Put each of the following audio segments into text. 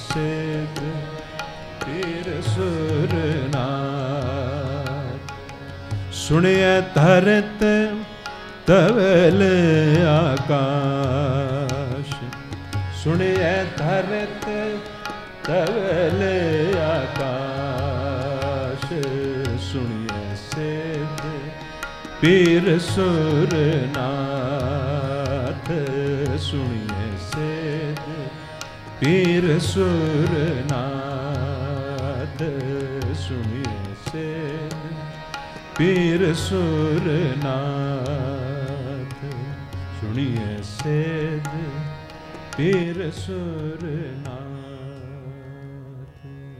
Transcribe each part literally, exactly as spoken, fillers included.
सिद्ध पीर सुरनाथ। सुनिए धरत तवल आकाश, सुनिए धरत तवल आकाश। सुनिए सिद्ध पीर सुरनाथ, सुनिए सिद्ध पीर सुरनाथ। सुनिए सिद्ध पीर सुरनाथ, सुनिए सिद्ध पीर सुरनाथ।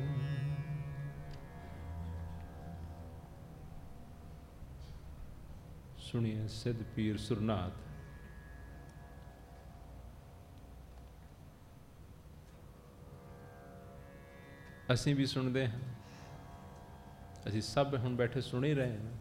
सुनिए सिद्ध पीर सुरनाथ। ਅਸੀਂ भी सुनते हैं, ਅਸੀਂ सब ਹੁਣ बैठे सुन ही रहे हैं।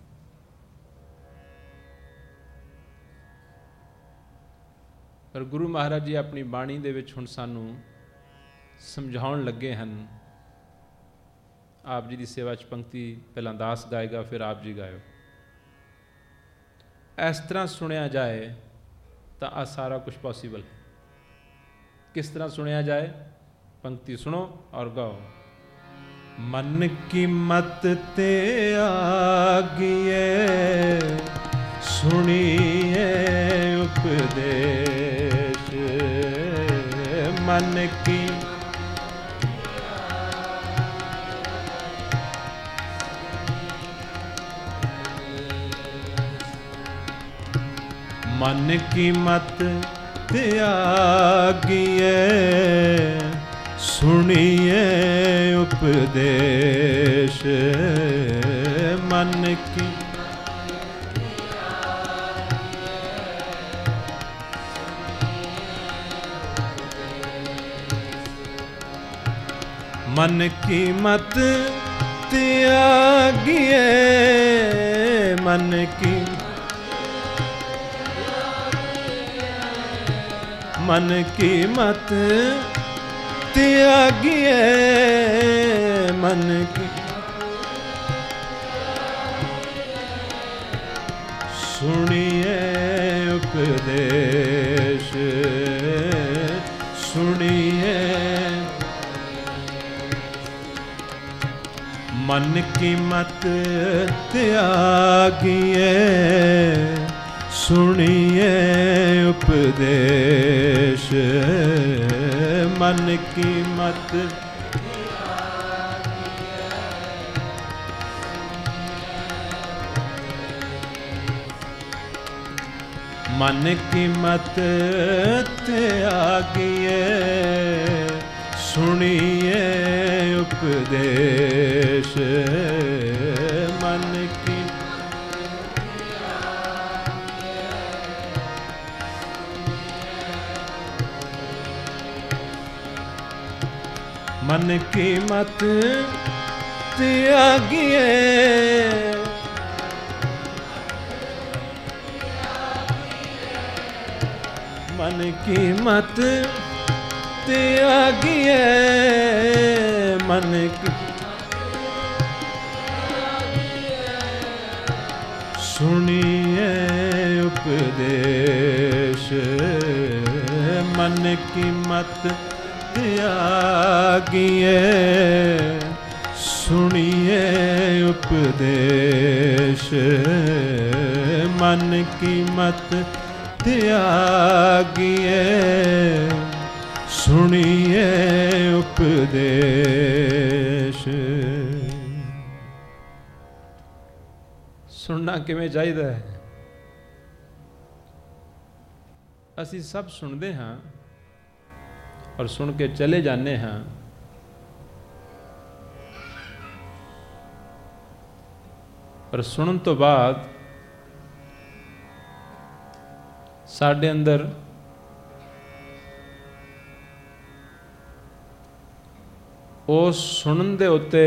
पर गुरु महाराज जी अपनी बाणी दे विच हुण सानू समझाउण लगे हैं। आप जी की सेवा च पंक्ति पहला दास गाएगा, फिर आप जी गायो। इस तरह सुनिया जाए तो आ सारा कुछ पॉसीबल है। किस तरह सुनिया जाए? पंक्ति सुनो और गाओ। मन की मत ते आगिए, सुनिए उपदेश। मन की मन की मत त्यागिए, सुनिए उपदेश। मन की मन की मत त्यागिए, मन की मन की मत त्यागिए, मन की सुनिए उपदेश। सुनिए मन की मत त्यागिए, सुनिए उपदेश। मन की मत मन की मत त्यागिए, सुनिए उपदेश। मन की मन की मत त्यागिए, मन की मत त्यागिए, मन की सुनिए उपदेश। मन की मत त्यागिए, सुनिए उपदेश। मन की मत त्यागिए, सुनिए उपदेश। सुनना किवें चाहिदा है? असी सब सुनते हाँ और सुन के चले जाने हाँ, पर सुनन तो बाद साढ़े अंदर उस सुनन दे उत्ते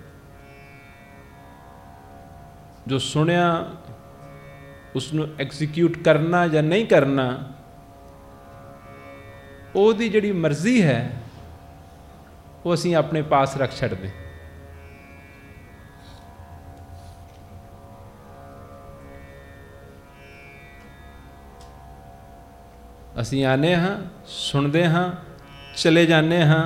जो सुनिया उसनू एग्जीक्यूट करना या नहीं करना, ओदी जिहड़ी मर्जी है वो असीं अपने पास रख छड्डदे। असीं आने हाँ, सुनते हाँ, चले जाने हाँ,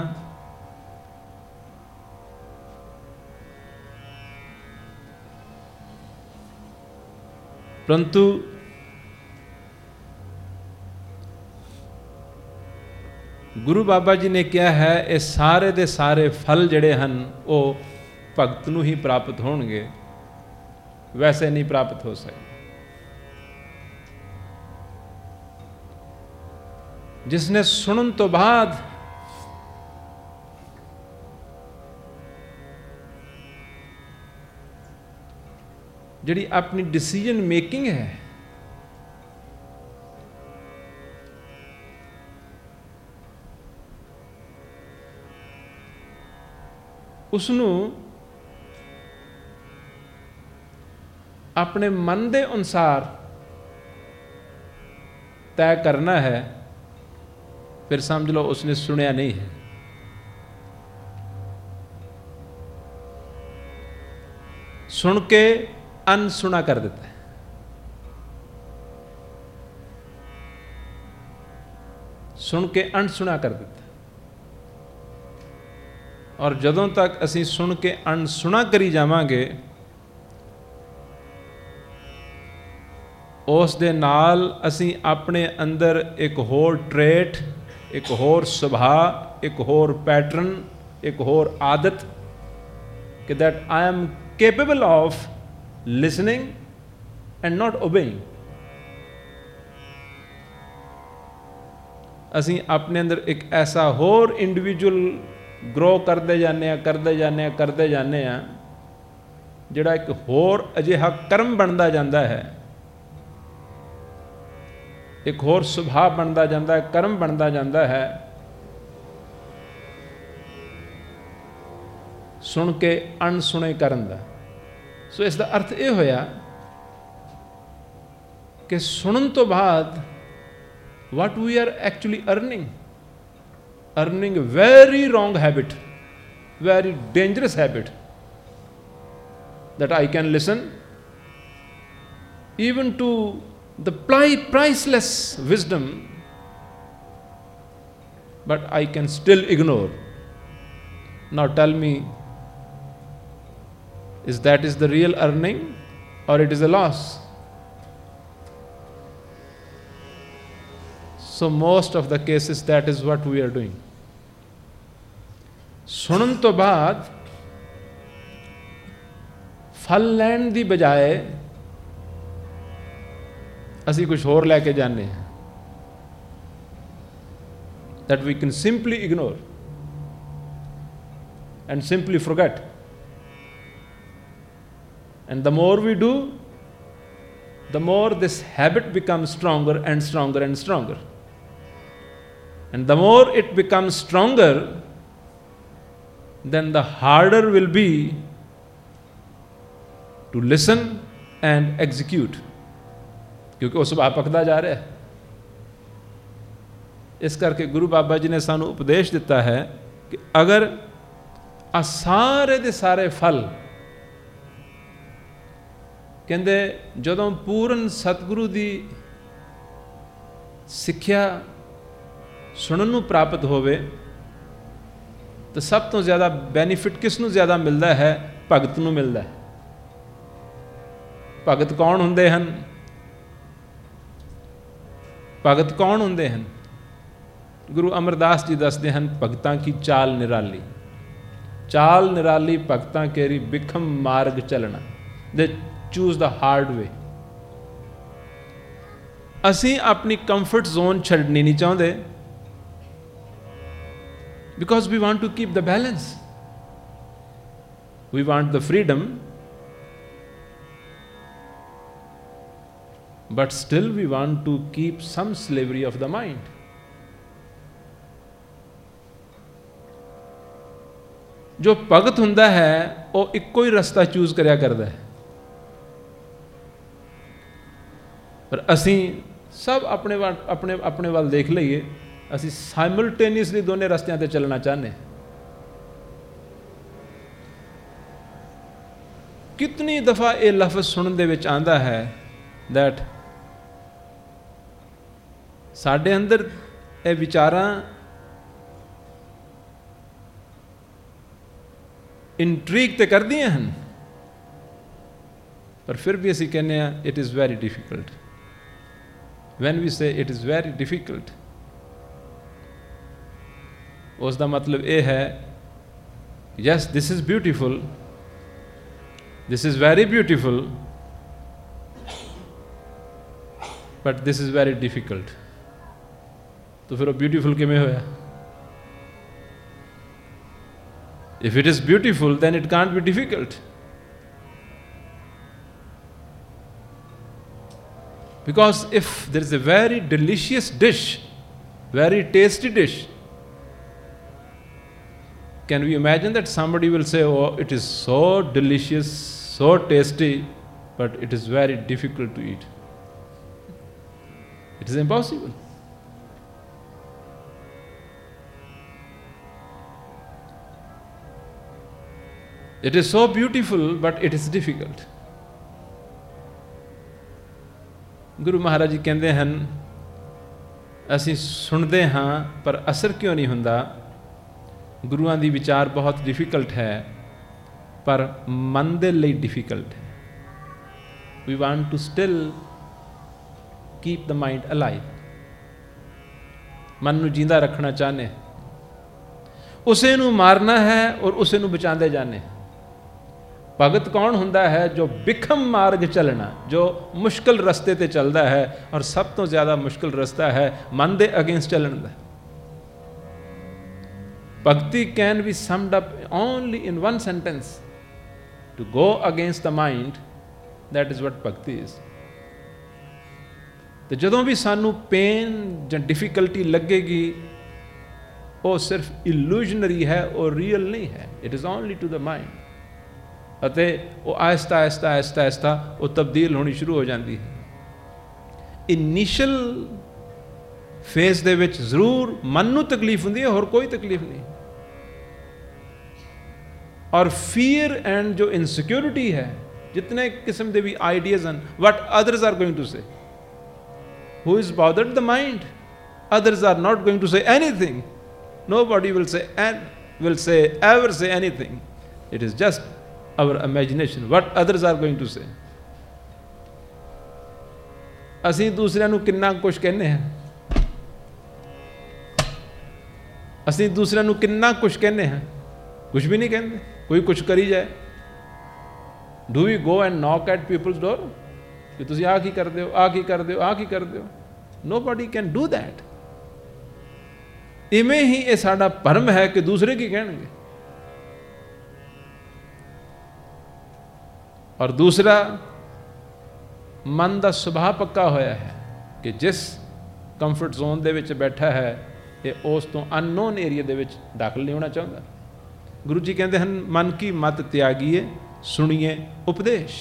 परंतु गुरु बाबा जी ने कहा है ये सारे दे सारे फल जिहड़े हन वो भगत नूं ही प्राप्त होणगे, वैसे नहीं प्राप्त हो सकते। जिसने सुनन तो बाद जिहड़ी अपनी डिसीजन मेकिंग है उसनू अपने मन के अनुसार तय करना है, फिर समझ लो उसने सुनिया नहीं है। सुन के अनसुना कर देता है। सुन के अनसुना कर देता है। और जदों तक असीं सुन के अनसुना करी जावांगे उस दे नाल असीं अपने अंदर एक होर ट्रेट, एक होर सुभाव, एक होर पैटर्न, एक होर आदत कि that I am capable of listening and not obeying. असीं अपने अंदर एक ऐसा होर इंडिविजुअल ग्रो करते जाने करते जाने करते जाने जिहड़ा एक होर अजिहा कर्म बनता जाता है, एक होर सुभाव बनता जाता है, कर्म बनता जाता है। सुन के अनसुने करन दा। सो इसका अर्थ ये होया कि सुनन तो बाद what we are actually earning earning a very wrong habit, very dangerous habit, that I can listen even to the priceless wisdom, but I can still ignore. Now tell me, is that is the real earning or it is a loss? So most of the cases that is what we are doing. सुनन तो बाद फल लैण दी बजाय असी कुछ होर लैके जाने हैं, that we can simply ignore and simply forget. And the more we do, the more this habit becomes stronger and stronger and stronger. And the more it becomes stronger, then the harder will be to listen and execute. क्योंकि वो सुभाव पकदा जा रहा है। इस करके गुरु बाबा जी ने सानू उपदेश दिता है कि अगर आ सारे दे सारे फल कहंदे जदों पूर्ण सतगुरु दी सिक्ख्या सुनन नूं प्राप्त होवे तो सब तो ज़्यादा बेनीफिट किस नूं ज़्यादा मिलता है? भगत नूं मिलता है। भगत कौन हुंदे हन? भगत कौन हुंदे हन? गुरु अमरदास जी दसदे हन, भगतां की चाल निराली, चाल निराली भगतां केरी बिखम मार्ग चलना। They choose the hard way. असीं अपनी कंफर्ट जोन छड्डनी नहीं चाहते, because we want to keep the balance, we want the freedom, but still we want to keep some slavery of the mind. जो भगत हुंदा है वो इक्को ही रास्ता चूज करया करदा है, पर असीं सब अपने अपने अपने वाल देख लईए, असीं साइमल्टेनियसली दोनों रस्तियां ते चलना चाहते। कितनी दफ़ा ये लफ्ज़ सुनने दे विच आंदा है दैट साडे अंदर ये विचारां इंट्रीग तो कर दियां हैं, पर फिर भी असीं कहने आ it is very difficult. When we say it is very difficult, उसका मतलब ये है yes this is beautiful, this is very beautiful, but this is very difficult. तो फिर वो ब्यूटीफुल किमें होया? If it is beautiful, then it can't be difficult. Because if there is a very delicious dish, very tasty dish, can we imagine that somebody will say, oh, it is so delicious, so tasty, but it is very difficult to eat? It is impossible. It is so beautiful, but it is difficult. Guru Maharaj जी कहते हैं असीं सुनते हाँ पर असर क्यों नहीं हुंदा? गुरुआं दी विचार बहुत डिफिकल्ट है, पर मन दे लई डिफिकल्ट है। We want to still keep the mind alive, मन नूं जींदा रखना चाहने, उसे नूं मारना है और उसे नूं बचांदे जाने। भगत कौन हुंदा है? जो बिखम मार्ग चलना, जो मुश्किल रस्ते ते चलता है, और सब तो ज़्यादा मुश्किल रस्ता है मन दे अगेंस्ट चलन दा। Bhakti can be summed up only in one sentence, to go against the mind, that is what bhakti is. तो जदों भी सानू पेन ਜਾਂ डिफिकल्टी लगेगी, वो सिर्फ इल्यूजनरी है और रियल नहीं है। It is only to the mind, ਅਤੇ ਉਹ ਆਹਿਸਤਾ ਆਹਿਸਤਾ ਆਹਿਸਤਾ ਆਹਿਸਤਾ ਉਹ ਤਬਦੀਲ ਹੋਣੀ ਸ਼ੁਰੂ ਹੋ ਜਾਂਦੀ ਹੈ। ਇਨੀਸ਼ੀਅਲ ਫੇਜ਼ ਦੇ ਵਿੱਚ ਜ਼ਰੂਰ ਮਨ ਨੂੰ ਤਕਲੀਫ ਹੁੰਦੀ ਹੈ, ਹੋਰ ਕੋਈ ਤਕਲੀਫ ਨਹੀਂ। ਔਰ ਫੀਅਰ ਐਂਡ ਜੋ ਇਨਸਿਕਿਉਰਿਟੀ ਹੈ, ਜਿਤਨੇ ਕਿਸਮ ਦੇ ਵੀ ਆਈਡੀਆਜ਼ ਹਨ, what others are going to say, who is bothered the mind? Others are not going to say anything. Nobody will say and will say ever say anything. It is just our imagination, what others are going to say. ਅਸੀਂ ਦੂਸਰਿਆਂ ਨੂੰ ਕਿੰਨਾ ਕੁਝ ਕਹਿੰਦੇ ਹਾਂ, ਅਸੀਂ ਦੂਸਰਿਆਂ ਨੂੰ ਕਿੰਨਾ ਕੁਝ ਕਹਿੰਦੇ ਹਾਂ, ਕੁਝ ਵੀ ਨਹੀਂ ਕਹਿੰਦੇ, ਕੋਈ ਕੁਝ ਕਰੀ ਜਾਏ। Do we go and knock at people's door ਕਿ ਤੁਸੀਂ ਆਹ ਕੀ ਕਰਦੇ ਹੋ, ਆਹ ਕੀ ਕਰਦੇ ਹੋ, ਆਹ ਕੀ ਕਰਦੇ ਹੋ? Nobody can do that. ਇਵੇਂ ਹੀ ਇਹ ਸਾਡਾ ਭਰਮ ਹੈ ਕਿ ਦੂਸਰੇ ਕੀ ਕਹਿਣਗੇ। और दूसरा, मन का सुभाव पक्का होया है कि जिस कंफर्ट जोन दे विच बैठा है, ये उस तो अननोन एरिया दे विच दाखिल नहीं होना चाहता। गुरु जी कहते हैं मन की मत त्यागिए, सुनिए उपदेश।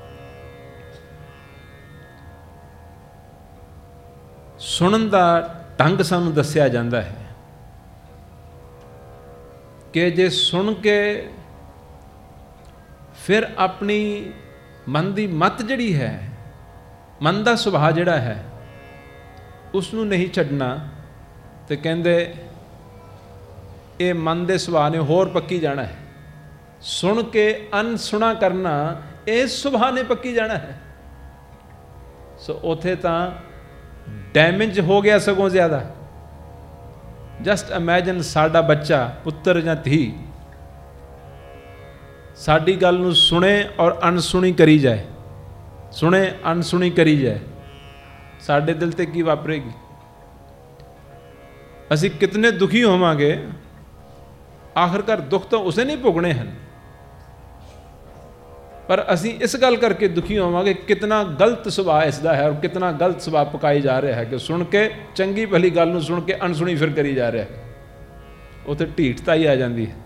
सुनन का ढंग सानू दस्या जाता है कि जे सुन के फिर अपनी मन की मत जिहड़ी है, मन का सुभाव जिहड़ा है, उसनूं नहीं छड्डना, तो कहंदे ये मन के सुभाव ने होर पक्की जाना है। सुन के अनसुना करना, इस सुभाव ने पक्की जाना है। सो उत्थे तां डैमेज हो गया सगों ज़्यादा। जस्ट इमेजिन साडा बच्चा, पुत्र जां धी साडी गल नूं सुने और अनसुनी करी जाए, सुने अनसुनी करी जाए, साडे दिल ते की वापरेगी? असी कितने दुखी होवांगे। आखिरकार दुख तो उसे नहीं भोगने हैं, पर असी इस गल करके दुखी होवांगे कितना गलत सुभाव इसदा है और कितना गलत सुभाव पकाई जा रहा है कि सुन के चंगी भली गल नूं सुन के अनसुनी फिर करी जा रहा है। उत्थे ढीठता ही आ जाती है।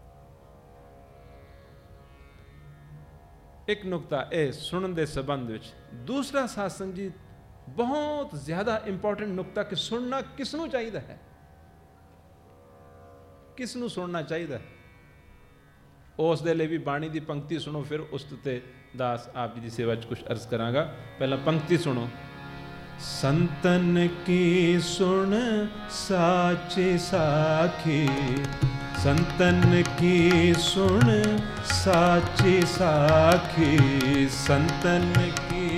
एक नुकता ए सुनन दे संबंध विच। दूसरा सत्संग जी बहुत ज़्यादा इंपॉर्टेंट नुकता कि सुनना किसनूं चाहिए है, किसनूं सुनना चाहिए। ਉਸ ਦੇ ਲਈ ਵੀ ਬਾਣੀ ਦੀ ਪੰਕਤੀ ਸੁਣੋ, ਫਿਰ ਉਸ ਤੇ ਦਾਸ ਆਪ ਜੀ ਦੀ ਸੇਵਾ 'ਚ ਕੁਛ ਅਰਜ਼ ਕਰਾਂਗਾ। ਪਹਿਲਾਂ ਪੰਕਤੀ ਸੁਣੋ। ਸੰਤਨ ਕੀ ਸੁਣ ਸਾਚੀ ਸਾਖੀ, ਸੰਤਨ ਕੀ ਸੁਣ ਸਾਚੀ ਸਾਖੀ, ਸੰਤਨ ਕੀ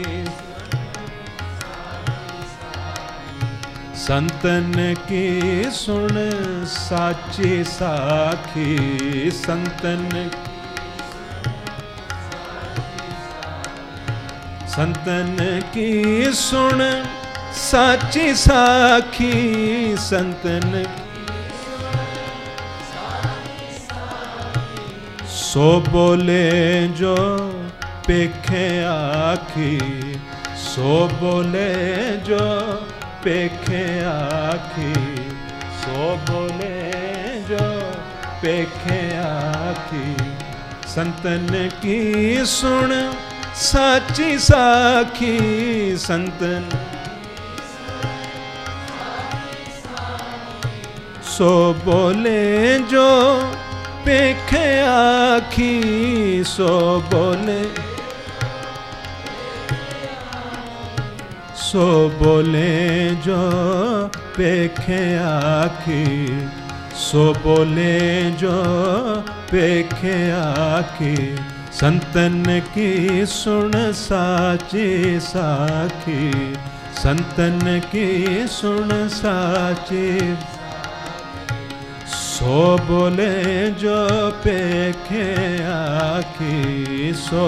ਸੰਤਨ ਕੀ ਸੁਣ ਸਾਚੀ ਸਾਖੀ, ਸੰਤਨ ਸੰਤਨ ਕੀ ਸੁਣ ਸਾਚੀ ਸਾਖੀ, ਸੰਤਨ ਸੋ ਬੋਲੇ ਜੋ ਪੇਖੇ ਆਖੀ, ਸੋ ਬੋਲੇ ਜੋ ਪੇਖੇ ਆਖੀ, ਸੋ ਬੋਲੇ ਜੋ ਪੇਖੇ ਆਖੀ, ਸੰਤਨ ਕੀ ਸੁਣ ਸਾਚੀ ਸਾਖੀ, ਸੰਤਨ ਸੋ ਬੋਲੇ ਜੋ ਪੇਖੇ ਆਖੀ, ਸੋ ਬੋਲੇ ਸੋ ਬੋਲੇ ਜੋ ਪੇਖੇ ਆਖੀ, ਸੋ ਬੋਲੇ ਜੋ ਪੇਖੇ ਆਖੀ, ਸੰਤਨ ਕੀ ਸੁਣ ਸਾਚੀ ਸਾਖੀ, ਸੰਤਨ ਕੀ ਸੁਣ ਸਾਚੀ, ਸੋ ਬੋਲੇ ਜੋ ਪੇਖੇ ਆਖੀ, ਸੋ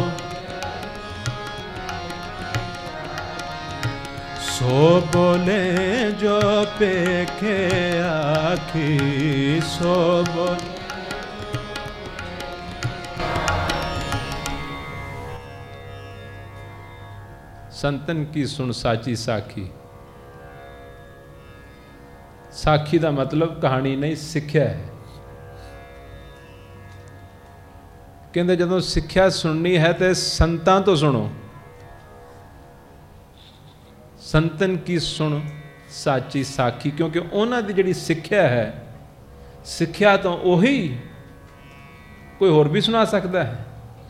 ਸੋ ਬੋਲੇ ਜੋ ਪੇਖੇ ਆਖੀ, ਸੋ ਬੋਲੇ ਸੰਤਨ ਕੀ ਸੁਣ ਸਾਚੀ ਸਾਖੀ। ਸਾਖੀ ਦਾ ਮਤਲਬ ਕਹਾਣੀ ਨਹੀਂ, ਸਿੱਖਿਆ ਹੈ। ਕਹਿੰਦੇ ਜਦੋਂ ਸਿੱਖਿਆ ਸੁਣਨੀ ਹੈ ਤੇ ਸੰਤਾਂ ਤੋਂ ਸੁਣੋ। ਸੰਤਨ ਕੀ ਸੁਣ ਸਾਚੀ ਸਾਖੀ, ਕਿਉਂਕਿ ਉਹਨਾਂ ਦੀ ਜਿਹੜੀ ਸਿੱਖਿਆ ਹੈ, ਸਿੱਖਿਆ ਤਾਂ ਉਹੀ ਕੋਈ ਹੋਰ ਵੀ ਸੁਣਾ ਸਕਦਾ ਹੈ।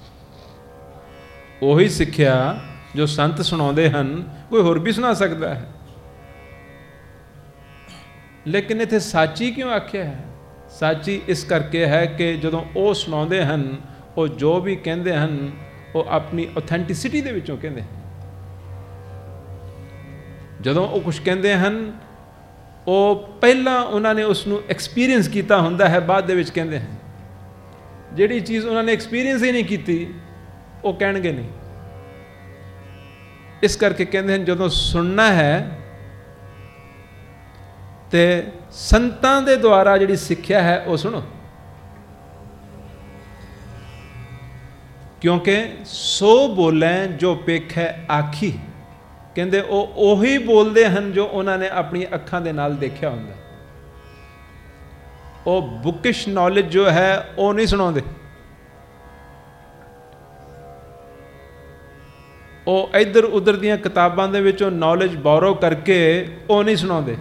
ਉਹੀ ਸਿੱਖਿਆ ਜੋ ਸੰਤ ਸੁਣਾਉਂਦੇ ਹਨ ਕੋਈ ਹੋਰ ਵੀ ਸੁਣਾ ਸਕਦਾ ਹੈ। ਲੇਕਿਨ ਇੱਥੇ ਸਾਚੀ ਕਿਉਂ ਆਖਿਆ ਹੈ? ਸਾਚੀ ਇਸ ਕਰਕੇ ਹੈ ਕਿ ਜਦੋਂ ਉਹ ਸੁਣਾਉਂਦੇ ਹਨ, ਉਹ ਜੋ ਵੀ ਕਹਿੰਦੇ ਹਨ ਉਹ ਆਪਣੀ ਔਥੈਂਟਿਸਿਟੀ ਦੇ ਵਿੱਚੋਂ ਕਹਿੰਦੇ ਹਨ। ਜਦੋਂ ਉਹ ਕੁਛ ਕਹਿੰਦੇ ਹਨ, ਉਹ ਪਹਿਲਾਂ ਉਹਨਾਂ ਨੇ ਉਸ ਨੂੰ ਐਕਸਪੀਰੀਅੰਸ ਕੀਤਾ ਹੁੰਦਾ ਹੈ, ਬਾਅਦ ਦੇ ਵਿੱਚ ਕਹਿੰਦੇ ਹਨ। ਜਿਹੜੀ ਚੀਜ਼ ਉਹਨਾਂ ਨੇ ਐਕਸਪੀਰੀਅੰਸ ਹੀ ਨਹੀਂ ਕੀਤੀ, ਉਹ ਕਹਿਣਗੇ ਨਹੀਂ। ਇਸ ਕਰਕੇ ਕਹਿੰਦੇ ਹਨ ਜਦੋਂ ਸੁਣਨਾ ਹੈ ਤੇ ਸੰਤਾਂ ਦੇ ਦੁਆਰਾ ਜਿਹੜੀ ਸਿੱਖਿਆ ਹੈ ਉਹ ਸੁਣੋ, ਕਿਉਂਕਿ ਸੋ ਬੋਲੇ ਜੋ ਪੇਖੈ ਆਖੀ। ਕਹਿੰਦੇ ਉਹ ਉਹੀ ਬੋਲਦੇ ਹਨ ਜੋ ਉਹਨਾਂ ਨੇ ਆਪਣੀ ਅੱਖਾਂ ਦੇ ਨਾਲ ਦੇਖਿਆ ਹੁੰਦਾ। ਉਹ ਬੁਕਿਸ਼ ਨੌਲੇਜ ਜੋ ਹੈ ਉਹ ਨਹੀਂ ਸੁਣਾਉਂਦੇ। ਉਹ ਇੱਧਰ ਉੱਧਰ ਦੀਆਂ ਕਿਤਾਬਾਂ ਦੇ ਵਿੱਚੋਂ ਨੌਲੇਜ ਬੋਰੋ ਕਰਕੇ ਉਹ ਨਹੀਂ ਸੁਣਾਉਂਦੇ।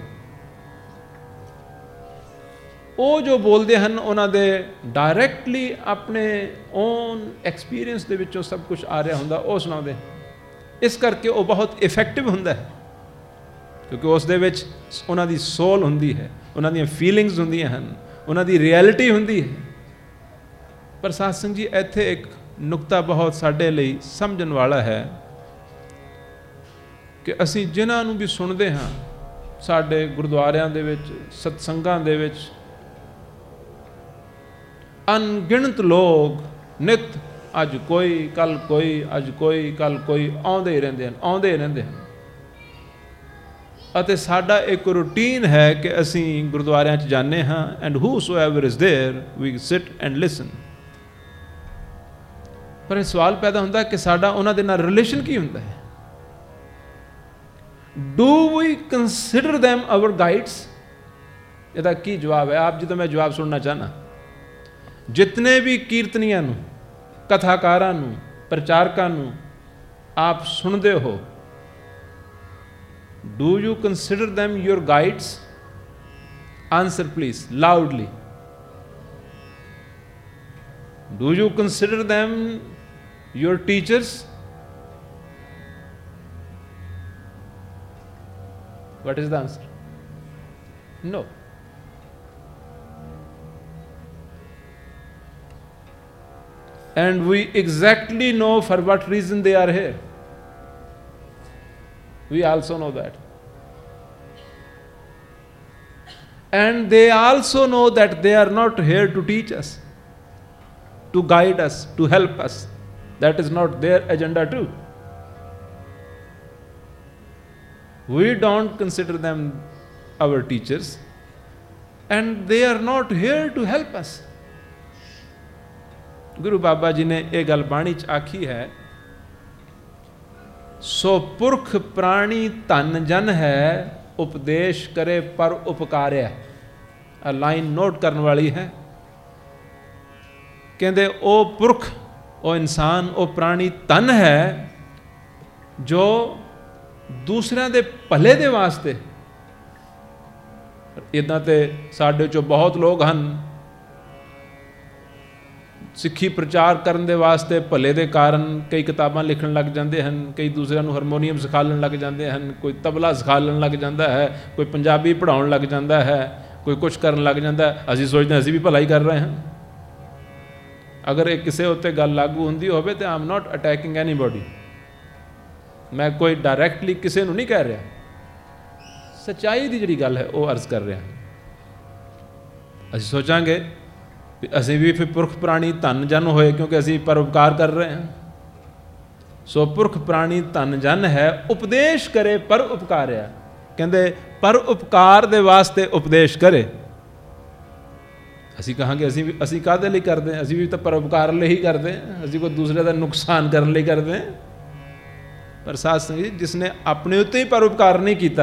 ਉਹ ਜੋ ਬੋਲਦੇ ਹਨ ਉਹਨਾਂ ਦੇ ਡਾਇਰੈਕਟਲੀ ਆਪਣੇ ਓਨ ਐਕਸਪੀਰੀਅੰਸ ਦੇ ਵਿੱਚੋਂ ਸਭ ਕੁਝ ਆ ਰਿਹਾ ਹੁੰਦਾ, ਉਹ ਸੁਣਾਉਂਦੇ। ਇਸ ਕਰਕੇ ਉਹ ਬਹੁਤ ਇਫੈਕਟਿਵ ਹੁੰਦਾ ਹੈ, ਕਿਉਂਕਿ ਉਸ ਦੇ ਵਿੱਚ ਉਹਨਾਂ ਦੀ ਸੋਲ ਹੁੰਦੀ ਹੈ, ਉਹਨਾਂ ਦੀਆਂ ਫੀਲਿੰਗਸ ਹੁੰਦੀਆਂ ਹਨ, ਉਹਨਾਂ ਦੀ ਰਿਐਲਿਟੀ ਹੁੰਦੀ ਹੈ। ਪਰ ਸਾਧ ਸੰਗਤ ਜੀ, ਇੱਥੇ ਇੱਕ ਨੁਕਤਾ ਬਹੁਤ ਸਾਡੇ ਲਈ ਸਮਝਣ ਵਾਲਾ ਹੈ ਕਿ ਅਸੀਂ ਜਿਨ੍ਹਾਂ ਨੂੰ ਵੀ ਸੁਣਦੇ ਹਾਂ, ਸਾਡੇ ਗੁਰਦੁਆਰਿਆਂ ਦੇ ਵਿੱਚ, ਸਤਸੰਗਾਂ ਦੇ ਵਿੱਚ ਅਣਗਿਣਤ ਲੋਕ ਨਿਤ ਅੱਜ ਕੋਈ ਕੱਲ ਕੋਈ ਅੱਜ ਕੋਈ ਕੱਲ ਕੋਈ ਆਉਂਦੇ ਹੀ ਰਹਿੰਦੇ ਹਨ ਆਉਂਦੇ ਹੀ ਰਹਿੰਦੇ ਹਨ ਅਤੇ ਸਾਡਾ ਇੱਕ ਰੂਟੀਨ ਹੈ ਕਿ ਅਸੀਂ ਗੁਰਦੁਆਰਿਆਂ 'ਚ ਜਾਂਦੇ ਹਾਂ and whosoever is there we sit and listen। ਪਰ ਇਹ ਸਵਾਲ ਪੈਦਾ ਹੁੰਦਾ ਕਿ ਸਾਡਾ ਉਹਨਾਂ ਦੇ ਨਾਲ ਰਿਲੇਸ਼ਨ ਕੀ ਹੁੰਦਾ ਹੈ? Do we consider them our guides? ਇਹਦਾ ਕੀ ਜਵਾਬ ਹੈ? ਆਪ ਜੀ ਤੋਂ ਮੈਂ ਜਵਾਬ ਸੁਣਨਾ ਚਾਹਨਾ। ਜਿਤਨੇ ਵੀ ਕੀਰਤਨੀਆਂ ਨੂੰ, ਕਥਾਕਾਰਾਂ ਨੂੰ, ਪ੍ਰਚਾਰਕਾਂ ਨੂੰ ਆਪ ਸੁਣਦੇ ਹੋ, do you consider them your guides? Answer please loudly। Do you consider them your teachers? What is the answer? No. And we exactly know for what reason they are here. We also know that. And they also know that they are not here to teach us, to guide us, to help us. That is not their agenda too. We don't consider them our teachers, and they are not here to help us. Guru Baba Ji ne ਇਹ ਗੱਲ ਬਾਣੀ ਚ ਆਖੀ ਹੈ, ਸੋ ਪੁਰਖ ਪ੍ਰਾਣੀ ਧਨ ਜਨ ਹੈ, ਉਪਦੇਸ਼ ਕਰੇ ਪਰ ਉਪਕਾਰਿਆ। ਆ ਲਾਈਨ ਨੋਟ ਕਰਨ ਵਾਲੀ ਹੈ। ਕਹਿੰਦੇ ਉਹ ਪੁਰਖ, ਉਹ ਇਨਸਾਨ, ਉਹ ਪ੍ਰਾਣੀ ਧਨ ਹੈ ਜੋ ਦੂਸਰਿਆਂ ਦੇ ਭਲੇ ਦੇ ਵਾਸਤੇ। ਇੱਦਾਂ ਤੇ ਸਾਡੇ ਚੋਂ ਬਹੁਤ ਲੋਕ ਹਨ, ਸਿੱਖੀ ਪ੍ਰਚਾਰ ਕਰਨ ਦੇ ਵਾਸਤੇ ਭਲੇ ਦੇ ਕਾਰਨ ਕਈ ਕਿਤਾਬਾਂ ਲਿਖਣ ਲੱਗ ਜਾਂਦੇ ਹਨ, ਕਈ ਦੂਸਰਿਆਂ ਨੂੰ ਹਾਰਮੋਨੀਅਮ ਸਿਖਾਉਣ ਲੱਗ ਜਾਂਦੇ ਹਨ, ਕੋਈ ਤਬਲਾ ਸਿਖਾਉਣ ਲੱਗ ਜਾਂਦਾ ਹੈ, ਕੋਈ ਪੰਜਾਬੀ ਪੜ੍ਹਾਉਣ ਲੱਗ ਜਾਂਦਾ ਹੈ, ਕੋਈ ਕੁਛ ਕਰਨ ਲੱਗ ਜਾਂਦਾ ਹੈ। ਅਸੀਂ ਸੋਚਦੇ ਹਾਂ ਅਸੀਂ ਵੀ ਭਲਾਈ ਕਰ ਰਹੇ ਹਾਂ। ਅਗਰ ਇਹ ਕਿਸੇ ਉੱਤੇ ਗੱਲ ਲਾਗੂ ਹੁੰਦੀ ਹੋਵੇ ਤਾਂ ਆਈ ਐਮ ਨਾਟ ਅਟੈਕਿੰਗ ਐਨੀਬੋਡੀ। ਮੈਂ ਕੋਈ ਡਾਇਰੈਕਟਲੀ ਕਿਸੇ ਨੂੰ ਨਹੀਂ ਕਹਿ ਰਿਹਾ, ਸੱਚਾਈ ਦੀ ਜਿਹੜੀ ਗੱਲ ਹੈ ਉਹ ਅਰਜ਼ ਕਰ ਰਿਹਾ। ਅਸੀਂ ਸੋਚਾਂਗੇ ਵੀ ਅਸੀਂ ਵੀ ਫਿਰ ਪੁਰਖ ਪ੍ਰਾਣੀ ਧਨ ਜਨ ਹੋਏ ਕਿਉਂਕਿ ਅਸੀਂ ਪਰਉਪਕਾਰ ਕਰ ਰਹੇ ਹਾਂ। ਸੋ ਪੁਰਖ ਪ੍ਰਾਣੀ ਧਨ ਜਨ ਹੈ, ਉਪਦੇਸ਼ ਕਰੇ ਪਰ ਉਪਕਾਰਿਆ। ਕਹਿੰਦੇ ਪਰ ਉਪਕਾਰ ਦੇ ਵਾਸਤੇ ਉਪਦੇਸ਼ ਕਰੇ। ਅਸੀਂ ਕਹਾਂਗੇ ਅਸੀਂ ਵੀ ਅਸੀਂ ਕਾਹਦੇ ਲਈ ਕਰਦੇ ਹਾਂ? ਅਸੀਂ ਵੀ ਤਾਂ ਪਰਉਪਕਾਰ ਲਈ ਹੀ ਕਰਦੇ ਹਾਂ, ਅਸੀਂ ਕੋਈ ਦੂਸਰੇ ਦਾ ਨੁਕਸਾਨ ਕਰਨ ਲਈ ਕਰਦੇ ਹਾਂ। ਪਰ ਸਾਧ ਸੰਗਤ ਜੀ, ਜਿਸਨੇ ਆਪਣੇ ਉੱਤੇ ਹੀ ਪਰਉਪਕਾਰ ਨਹੀਂ ਕੀਤਾ,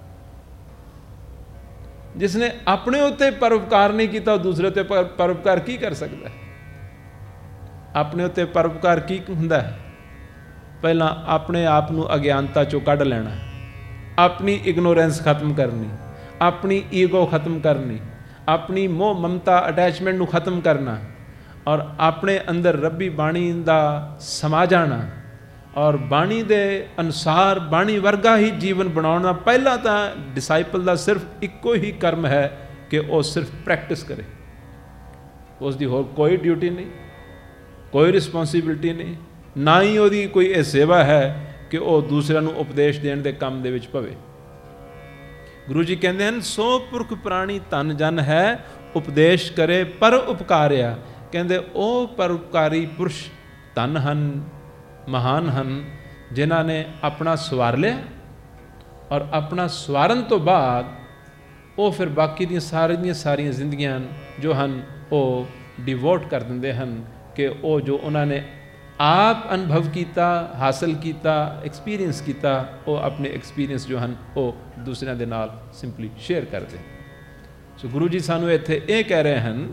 ਜਿਸਨੇ ਆਪਣੇ ਉੱਤੇ ਪਰਉਪਕਾਰ ਨਹੀਂ ਕੀਤਾ, ਉਹ ਦੂਸਰੇ ਉੱਤੇ ਪਰਉਪਕਾਰ ਕੀ ਕਰ ਸਕਦਾ ਹੈ? ਆਪਣੇ ਉੱਤੇ ਪਰਉਪਕਾਰ ਕੀ ਹੁੰਦਾ ਹੈ? ਪਹਿਲਾਂ ਆਪਣੇ ਆਪ ਨੂੰ ਅਗਿਆਨਤਾ ਚੋਂ ਕੱਢ ਲੈਣਾ, ਆਪਣੀ ਇਗਨੋਰੈਂਸ ਖਤਮ ਕਰਨੀ, ਆਪਣੀ ਈਗੋ ਖਤਮ ਕਰਨੀ, ਆਪਣੀ ਮੋਹ ਮਮਤਾ ਅਟੈਚਮੈਂਟ ਨੂੰ ਖਤਮ ਕਰਨਾ, ਔਰ ਆਪਣੇ ਅੰਦਰ ਰੱਬੀ ਬਾਣੀ ਦਾ ਸਮਾ ਜਾਣਾ, ਔਰ ਬਾਣੀ ਦੇ ਅਨੁਸਾਰ ਬਾਣੀ ਵਰਗਾ ਹੀ ਜੀਵਨ ਬਣਾਉਣਾ। ਪਹਿਲਾਂ ਤਾਂ ਡਿਸਾਈਪਲ ਦਾ ਸਿਰਫ ਇੱਕੋ ਹੀ ਕਰਮ ਹੈ ਕਿ ਉਹ ਸਿਰਫ ਪ੍ਰੈਕਟਿਸ ਕਰੇ। ਉਸ ਦੀ ਹੋਰ ਕੋਈ ਡਿਊਟੀ ਨਹੀਂ, ਕੋਈ ਰਿਸਪੌਂਸਿਬਿਲਿਟੀ ਨਹੀਂ, ਨਾ ਹੀ ਉਹਦੀ ਕੋਈ ਇਹ ਸੇਵਾ ਹੈ ਕਿ ਉਹ ਦੂਸਰਿਆਂ ਨੂੰ ਉਪਦੇਸ਼ ਦੇਣ ਦੇ ਕੰਮ ਦੇ ਵਿੱਚ ਪਵੇ। ਗੁਰੂ ਜੀ ਕਹਿੰਦੇ ਹਨ, ਸੋ ਪੁਰਖ ਪ੍ਰਾਣੀ ਧਨ ਜਨ ਹੈ, ਉਪਦੇਸ਼ ਕਰੇ ਪਰ ਉਪਕਾਰਿਆ। ਕਹਿੰਦੇ ਉਹ ਪਰਉਪਕਾਰੀ ਪੁਰਸ਼ ਧਨ ਹਨ, ਮਹਾਨ ਹਨ, ਜਿਨ੍ਹਾਂ ਨੇ ਆਪਣਾ ਸਵਾਰ ਲਿਆ, ਔਰ ਆਪਣਾ ਸਵਾਰਨ ਤੋਂ ਬਾਅਦ ਉਹ ਫਿਰ ਬਾਕੀ ਦੀਆਂ ਸਾਰੀਆਂ ਸਾਰੀਆਂ ਜ਼ਿੰਦਗੀਆਂ ਜੋ ਹਨ ਉਹ ਡਿਵੋਟ ਕਰ ਦਿੰਦੇ ਹਨ ਕਿ ਉਹ ਜੋ ਉਹਨਾਂ ਨੇ ਆਪ ਅਨੁਭਵ ਕੀਤਾ, ਹਾਸਲ ਕੀਤਾ, ਐਕਸਪੀਰੀਅੰਸ ਕੀਤਾ, ਉਹ ਆਪਣੇ ਐਕਸਪੀਰੀਅੰਸ ਜੋ ਹਨ ਉਹ ਦੂਸਰਿਆਂ ਦੇ ਨਾਲ ਸਿੰਪਲੀ ਸ਼ੇਅਰ ਕਰਦੇ। ਸੋ ਗੁਰੂ ਜੀ ਸਾਨੂੰ ਇੱਥੇ ਇਹ ਕਹਿ ਰਹੇ ਹਨ,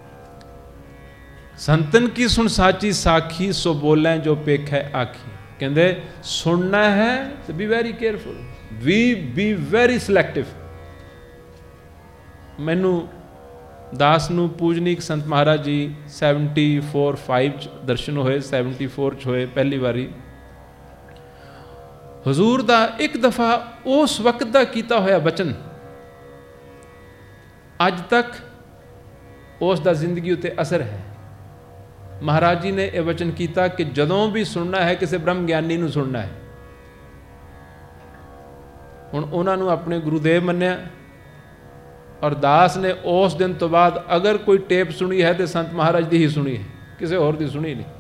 ਸੰਤਨ ਕੀ ਸੁਣ ਸਾਚੀ ਸਾਖੀ, ਸੋ ਬੋਲੇ ਜੋ ਪੇਖੈ ਆਖੀ। ਕਹਿੰਦੇ ਸੁਣਨਾ ਹੈ ਤਾਂ be very careful, we be very selective. ਮੈਨੂੰ ਦਾਸ ਨੂੰ ਪੂਜਨੀਕ ਸੰਤ Maharaj ji seventy four five 'ਚ ਦਰਸ਼ਨ ਹੋਏ, ਸੈਵਨਟੀ ਫੋਰ 'ਚ ਹੋਏ ਪਹਿਲੀ ਵਾਰੀ। ਹਜ਼ੂਰ ਦਾ ਇੱਕ ਦਫਾ ਉਸ ਵਕਤ ਦਾ ਕੀਤਾ ਹੋਇਆ ਬਚਨ ਅੱਜ ਤੱਕ ਉਸ ਦਾ ਜ਼ਿੰਦਗੀ ਉੱਤੇ ਅਸਰ ਹੈ। ਮਹਾਰਾਜ ਜੀ ਨੇ ਇਹ ਵਚਨ ਕੀਤਾ ਕਿ ਜਦੋਂ ਵੀ ਸੁਣਨਾ ਹੈ ਕਿਸੇ ਬ੍ਰਹਮ ਗਿਆਨੀ ਨੂੰ ਸੁਣਨਾ ਹੈ। ਹੁਣ ਉਹਨਾਂ ਨੂੰ ਆਪਣੇ ਗੁਰੂਦੇਵ ਮੰਨਿਆ, ਔਰ ਦਾਸ ਨੇ ਉਸ ਦਿਨ ਤੋਂ ਬਾਅਦ ਅਗਰ ਕੋਈ ਟੇਪ ਸੁਣੀ ਹੈ ਤੇ ਸੰਤ ਮਹਾਰਾਜ ਦੀ ਹੀ ਸੁਣੀ ਹੈ, ਕਿਸੇ ਹੋਰ ਦੀ ਸੁਣੀ ਨਹੀਂ।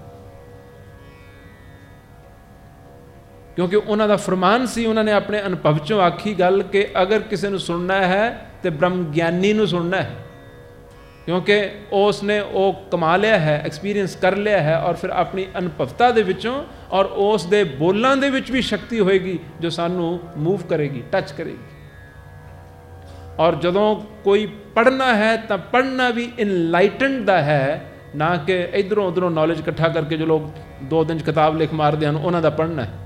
ਕਿਉਂਕਿ ਉਹਨਾਂ ਦਾ ਫਰਮਾਨ ਸੀ, ਉਹਨਾਂ ਨੇ ਆਪਣੇ ਅਨੁਭਵ ਚੋਂ ਆਖੀ ਗੱਲ ਕਿ ਅਗਰ ਕਿਸੇ ਨੂੰ ਸੁਣਨਾ ਹੈ ਤੇ ਬ੍ਰਹਮ ਗਿਆਨੀ ਨੂੰ ਸੁਣਨਾ ਹੈ, ਕਿਉਂਕਿ ਉਸ ਨੇ ਉਹ ਕਮਾ ਲਿਆ ਹੈ, ਐਕਸਪੀਰੀਅੰਸ ਕਰ ਲਿਆ ਹੈ, ਔਰ ਫਿਰ ਆਪਣੀ ਅਨੁਭਵਤਾ ਦੇ ਵਿੱਚੋਂ ਔਰ ਉਸ ਦੇ ਬੋਲਾਂ ਦੇ ਵਿੱਚ ਵੀ ਸ਼ਕਤੀ ਹੋਏਗੀ ਜੋ ਸਾਨੂੰ ਮੂਵ ਕਰੇਗੀ, ਟੱਚ ਕਰੇਗੀ। ਔਰ ਜਦੋਂ ਕੋਈ ਪੜ੍ਹਨਾ ਹੈ ਤਾਂ ਪੜ੍ਹਨਾ ਵੀ ਇਨਲਾਈਟਨਡ ਦਾ ਹੈ, ਨਾ ਕਿ ਇੱਧਰੋਂ ਉੱਧਰੋਂ ਨੌਲੇਜ ਇਕੱਠਾ ਕਰਕੇ ਜੋ ਲੋਕ ਦੋ ਦਿਨ 'ਚ ਕਿਤਾਬ ਲਿਖ ਮਾਰਦੇ ਹਨ ਉਹਨਾਂ ਦਾ ਪੜ੍ਹਨਾ ਹੈ।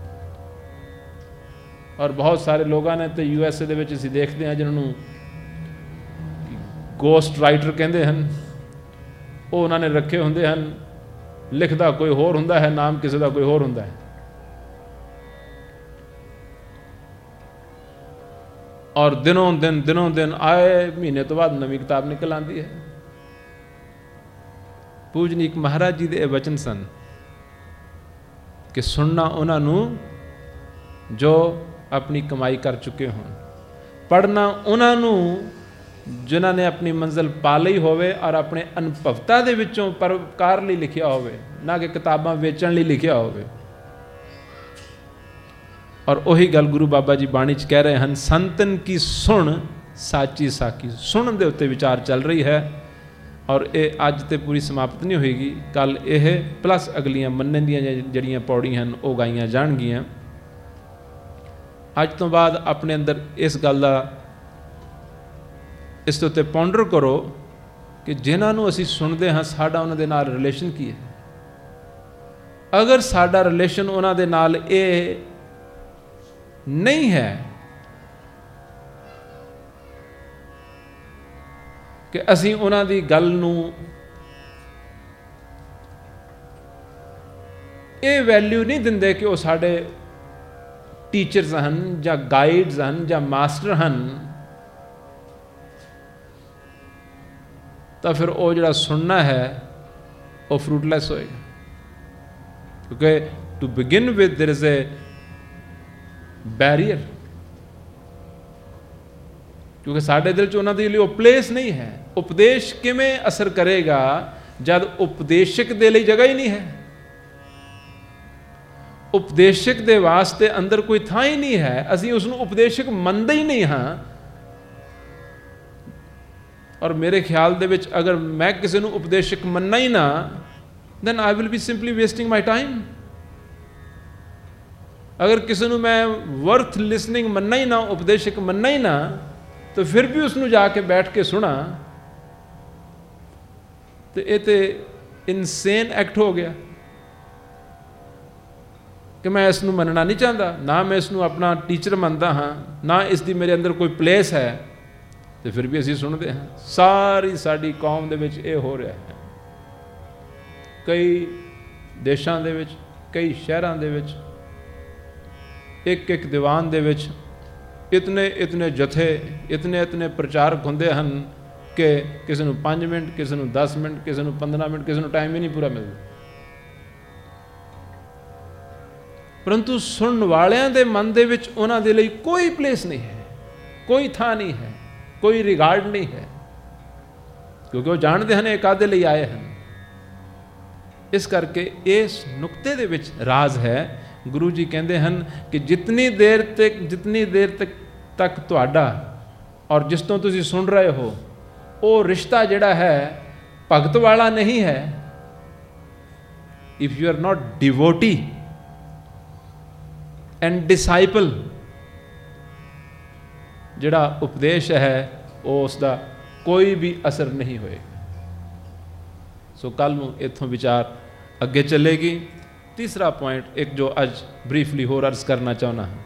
ਔਰ ਬਹੁਤ ਸਾਰੇ ਲੋਕਾਂ ਨੇ ਤਾਂ ਯੂ ਐਸ ਏ ਦੇ ਵਿੱਚ ਅਸੀਂ ਦੇਖਦੇ ਹਾਂ ਜਿਹਨਾਂ ਨੂੰ ਗੋਸਟ ਰਾਈਟਰ ਕਹਿੰਦੇ ਹਨ, ਉਹ ਉਹਨਾਂ ਨੇ ਰੱਖੇ ਹੁੰਦੇ ਹਨ, ਲਿਖਦਾ ਕੋਈ ਹੋਰ ਹੁੰਦਾ ਹੈ, ਨਾਮ ਕਿਸੇ ਦਾ ਕੋਈ ਹੋਰ ਹੁੰਦਾ ਹੈ। ਔਰ ਦਿਨੋਂ ਦਿਨ ਦਿਨੋਂ ਦਿਨ ਆਏ ਮਹੀਨੇ ਤੋਂ ਬਾਅਦ ਨਵੀਂ ਕਿਤਾਬ ਨਿਕਲ ਆਉਂਦੀ ਹੈ। ਪੂਜਨੀਕ ਮਹਾਰਾਜ ਜੀ ਦੇ ਇਹ ਵਚਨ ਸਨ ਕਿ ਸੁਣਨਾ ਉਹਨਾਂ ਨੂੰ ਜੋ ਆਪਣੀ ਕਮਾਈ ਕਰ ਚੁੱਕੇ ਹੋਣ, ਪੜ੍ਹਨਾ ਉਹਨਾਂ ਨੂੰ ਜਿਨ੍ਹਾਂ ਨੇ ਆਪਣੀ ਮੰਜ਼ਿਲ ਪਾ ਲਈ ਹੋਵੇ ਔਰ ਆਪਣੇ ਅਨੁਭਵਤਾ ਦੇ ਵਿੱਚੋਂ ਪਰਉਪਕਾਰ ਲਈ ਲਿਖਿਆ ਹੋਵੇ, ਨਾ ਕਿ ਕਿਤਾਬਾਂ ਵੇਚਣ ਲਈ ਲਿਖਿਆ ਹੋਵੇ। ਔਰ ਉਹੀ ਗੱਲ ਗੁਰੂ ਬਾਬਾ ਜੀ ਬਾਣੀ 'ਚ ਕਹਿ ਰਹੇ ਹਨ, ਸੰਤਨ ਕੀ ਸੁਣ ਸਾਚੀ ਸਾਖੀ। ਸੁਣਨ ਦੇ ਉੱਤੇ ਵਿਚਾਰ ਚੱਲ ਰਹੀ ਹੈ ਔਰ ਇਹ ਅੱਜ ਤੇ ਪੂਰੀ ਸਮਾਪਤ ਨਹੀਂ ਹੋਏਗੀ। ਕੱਲ ਇਹ ਪਲੱਸ ਅਗਲੀਆਂ ਮੰਨਣ ਦੀਆਂ ਜਿਹੜੀਆਂ ਪੌੜੀਆਂ ਹਨ ਉਹ ਗਾਈਆਂ ਜਾਣਗੀਆਂ। ਅੱਜ ਤੋਂ ਬਾਅਦ ਆਪਣੇ ਅੰਦਰ ਇਸ ਗੱਲ ਦਾ, ਇਸ ਦੇ ਉੱਤੇ ਪੌਂਡਰ ਕਰੋ ਕਿ ਜਿਨ੍ਹਾਂ ਨੂੰ ਅਸੀਂ ਸੁਣਦੇ ਹਾਂ ਸਾਡਾ ਉਹਨਾਂ ਦੇ ਨਾਲ ਰਿਲੇਸ਼ਨ ਕੀ ਹੈ। ਅਗਰ ਸਾਡਾ ਰਿਲੇਸ਼ਨ ਉਹਨਾਂ ਦੇ ਨਾਲ ਇਹ ਨਹੀਂ ਹੈ ਕਿ ਅਸੀਂ ਉਹਨਾਂ ਦੀ ਗੱਲ ਨੂੰ ਇਹ ਵੈਲਿਊ ਨਹੀਂ ਦਿੰਦੇ ਕਿ ਉਹ ਸਾਡੇ ਟੀਚਰਸ ਹਨ ਜਾਂ ਗਾਈਡਸ ਹਨ ਜਾਂ ਮਾਸਟਰ ਹਨ, ਤਾਂ ਫਿਰ ਉਹ ਜਿਹੜਾ ਸੁਣਨਾ ਹੈ ਉਹ ਫਰੂਟਲੈਸ ਹੋਏਗਾ। ਕਿਉਂਕਿ to begin with there is a barrier, ਕਿਉਂਕਿ ਸਾਡੇ ਦਿਲ 'ਚ ਉਹਨਾਂ ਦੇ ਲਈ ਉਹ ਪਲੇਸ ਨਹੀਂ ਹੈ। ਉਪਦੇਸ਼ ਕਿਵੇਂ ਅਸਰ ਕਰੇਗਾ ਜਦ ਉਪਦੇਸ਼ਕ ਦੇ ਲਈ ਜਗ੍ਹਾ ਹੀ ਨਹੀਂ ਹੈ? ਉਪਦੇਸ਼ਕ ਦੇ ਵਾਸਤੇ ਅੰਦਰ ਕੋਈ ਥਾਂ ਹੀ ਨਹੀਂ ਹੈ, ਅਸੀਂ ਉਸ ਨੂੰ ਉਪਦੇਸ਼ਕ ਮੰਨਦੇ ਹੀ ਨਹੀਂ ਹਾਂ। ਔਰ ਮੇਰੇ ਖਿਆਲ ਦੇ ਵਿੱਚ ਅਗਰ ਮੈਂ ਕਿਸੇ ਨੂੰ ਉਪਦੇਸ਼ਕ ਮੰਨਣਾ ਹੀ ਨਾ, then I will be simply wasting my time। ਅਗਰ ਕਿਸੇ ਨੂੰ ਮੈਂ ਵਰਥ ਲਿਸਨਿੰਗ ਮੰਨਣਾ ਹੀ ਨਾ, ਉਪਦੇਸ਼ਕ ਮੰਨਣਾ ਹੀ ਨਾ, ਤਾਂ ਫਿਰ ਵੀ ਉਸ ਨੂੰ ਜਾ ਕੇ ਬੈਠ ਕੇ ਸੁਣਾ ਤੇ ਇਹ ਤੇ ਇਨਸੇਨ ਐਕਟ ਹੋ ਗਿਆ ਕਿ ਮੈਂ ਇਸ ਨੂੰ ਮੰਨਣਾ ਨਹੀਂ ਚਾਹੁੰਦਾ, ਨਾ ਮੈਂ ਇਸ ਨੂੰ ਆਪਣਾ ਟੀਚਰ ਮੰਨਦਾ ਹਾਂ, ਨਾ ਇਸ ਦੀ ਮੇਰੇ ਅੰਦਰ ਕੋਈ ਪਲੇਸ ਹੈ, ਤੇ ਫਿਰ ਵੀ ਅਸੀਂ ਸੁਣਦੇ ਹਾਂ। ਸਾਰੀ ਸਾਡੀ ਕੌਮ ਦੇ ਵਿੱਚ ਇਹ ਹੋ ਰਿਹਾ ਹੈ। ਕਈ ਦੇਸ਼ਾਂ ਦੇ ਵਿੱਚ, ਕਈ ਸ਼ਹਿਰਾਂ ਦੇ ਵਿੱਚ, ਇੱਕ ਇੱਕ ਦੀਵਾਨ ਦੇ ਵਿੱਚ ਇਤਨੇ ਇਤਨੇ ਜਥੇ, ਇਤਨੇ ਇਤਨੇ ਪ੍ਰਚਾਰਕ ਹੁੰਦੇ ਹਨ ਕਿ ਕਿਸੇ ਨੂੰ ਪੰਜ ਮਿੰਟ, ਕਿਸੇ ਨੂੰ ਦਸ ਮਿੰਟ, ਕਿਸੇ ਨੂੰ ਪੰਦਰਾਂ ਮਿੰਟ, ਕਿਸੇ ਨੂੰ ਟਾਈਮ ਹੀ ਨਹੀਂ ਪੂਰਾ ਮਿਲਦਾ। ਪਰੰਤੂ ਸੁਣਨ ਵਾਲਿਆਂ ਦੇ ਮਨ ਦੇ ਵਿੱਚ ਉਹਨਾਂ ਦੇ ਲਈ ਕੋਈ ਪਲੇਸ ਨਹੀਂ ਹੈ, ਕੋਈ ਥਾਂ ਨਹੀਂ ਹੈ, ਕੋਈ ਰਿਗਾਰਡ ਨਹੀਂ ਹੈ, ਕਿਉਂਕਿ ਉਹ ਜਾਣਦੇ ਹਨ ਇਹ ਕਾਹਦੇ ਲਈ ਆਏ ਹਨ। ਇਸ ਕਰਕੇ ਇਸ ਨੁਕਤੇ ਦੇ ਵਿੱਚ ਰਾਜ਼ ਹੈ। ਗੁਰੂ ਜੀ ਕਹਿੰਦੇ ਹਨ ਕਿ ਜਿਤਨੀ ਦੇਰ ਤੱਕ ਜਿਤਨੀ ਦੇਰ ਤੱਕ ਤੱਕ ਤੁਹਾਡਾ ਔਰ ਜਿਸ ਤੋਂ ਤੁਸੀਂ ਸੁਣ ਰਹੇ ਹੋ ਉਹ ਰਿਸ਼ਤਾ ਜਿਹੜਾ ਹੈ ਭਗਤ ਵਾਲਾ ਨਹੀਂ ਹੈ, if you are not devotee and disciple, ਜਿਹੜਾ ਉਪਦੇਸ਼ ਹੈ ਉਹ ਉਸ ਦਾ ਕੋਈ ਵੀ ਅਸਰ ਨਹੀਂ ਹੋਏਗਾ। ਸੋ ਕੱਲ ਨੂੰ ਇੱਥੋਂ ਵਿਚਾਰ ਅੱਗੇ ਚੱਲੇਗੀ। ਤੀਸਰਾ ਪੁਆਇੰਟ ਇੱਕ ਜੋ ਅੱਜ ਬਰੀਫਲੀ ਹੋਰ ਅਰਜ਼ ਕਰਨਾ ਚਾਹੁੰਦਾ ਹਾਂ।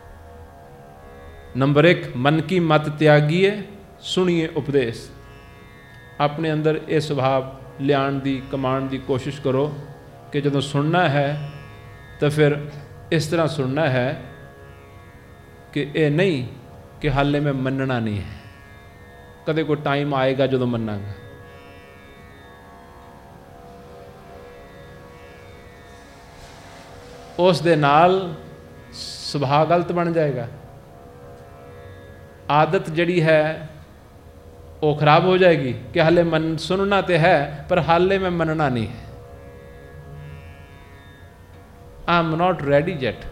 ਨੰਬਰ ਇੱਕ, ਮਨ ਕੀ ਮਤ ਤਿਆਗੀਏ, ਸੁਣੀਏ ਉਪਦੇਸ਼। ਆਪਣੇ ਅੰਦਰ ਇਹ ਸੁਭਾਵ ਲਿਆਉਣ ਦੀ, ਕਮਾਉਣ ਦੀ ਕੋਸ਼ਿਸ਼ ਕਰੋ ਕਿ ਜਦੋਂ ਸੁਣਨਾ ਹੈ ਤਾਂ ਫਿਰ ਇਸ ਤਰ੍ਹਾਂ ਸੁਣਨਾ ਹੈ ਕਿ ਇਹ ਨਹੀਂ ਕਿ ਹਾਲੇ ਮੈਂ ਮੰਨਣਾ ਨਹੀਂ ਹੈ, ਕਦੇ ਕੋਈ ਟਾਈਮ ਆਏਗਾ ਜਦੋਂ ਮੰਨਾਂਗਾ। ਉਸ ਦੇ ਨਾਲ ਸੁਭਾਅ ਗਲਤ ਬਣ ਜਾਏਗਾ, ਆਦਤ ਜਿਹੜੀ ਹੈ ਉਹ ਖਰਾਬ ਹੋ ਜਾਏਗੀ ਕਿ ਹਾਲੇ ਮਨ ਸੁਣਨਾ ਤੇ ਹੈ ਪਰ ਹਾਲੇ ਮੈਂ ਮੰਨਣਾ ਨਹੀਂ ਹੈ। I am not ready yet.